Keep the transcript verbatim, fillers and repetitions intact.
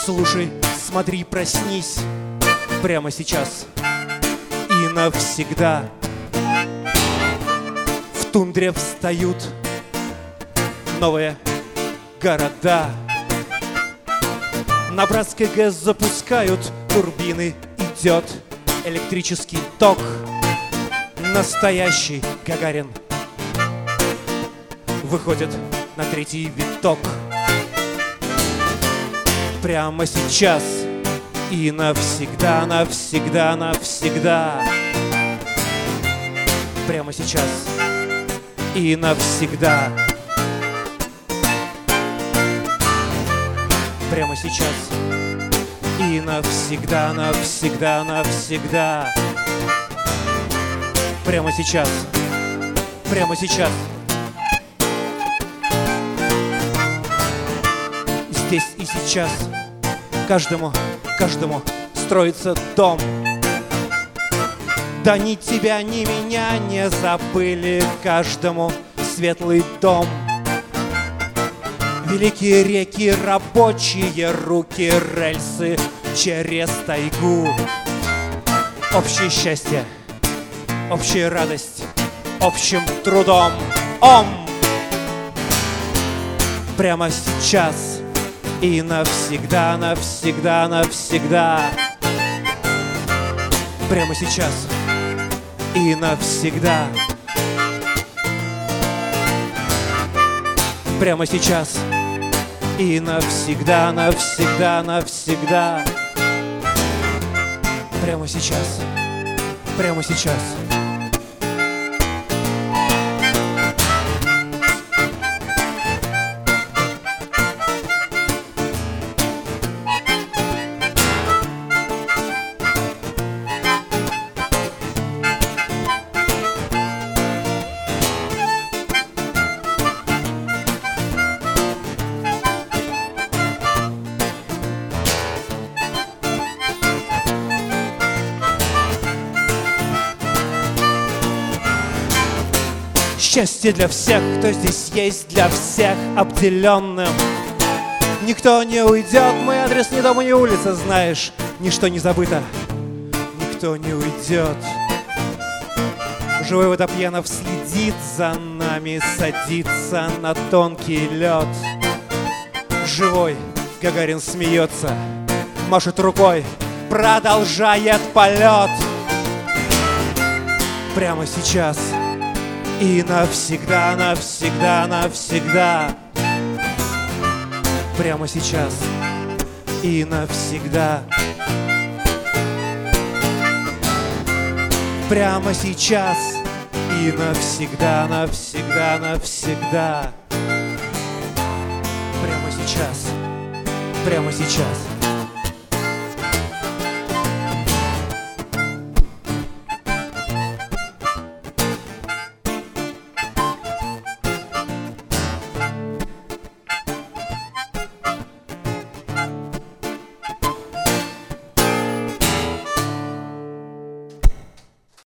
Слушай, смотри, проснись прямо сейчас и навсегда. В тундре встают новые города. На братской ГЭС запускают турбины, идет электрический ток. Настоящий Гагарин выходит на третий виток. Прямо сейчас и навсегда, навсегда, навсегда. Прямо сейчас и навсегда. Прямо сейчас и навсегда, навсегда, навсегда. Прямо сейчас, прямо сейчас. Здесь и сейчас каждому, каждому строится дом. Да ни тебя, ни меня не забыли, каждому светлый дом. Великие реки, рабочие руки, рельсы через тайгу. Общее счастье, общая радость, общим трудом. Ом! Прямо сейчас и навсегда, навсегда, навсегда. Прямо сейчас и навсегда. Прямо сейчас и навсегда, навсегда, навсегда. Прямо сейчас, прямо сейчас. Счастье для всех, кто здесь есть, для всех обделенным. Никто не уйдет, мой адрес ни дома, ни улица, знаешь, ничто не забыто, никто не уйдет. Живой Водопьянов следит за нами, садится на тонкий лед. Живой Гагарин смеется, машет рукой, продолжает полет. Прямо сейчас и навсегда, навсегда, навсегда. Прямо сейчас и навсегда. Прямо сейчас и навсегда, навсегда, навсегда. Прямо сейчас, прямо сейчас.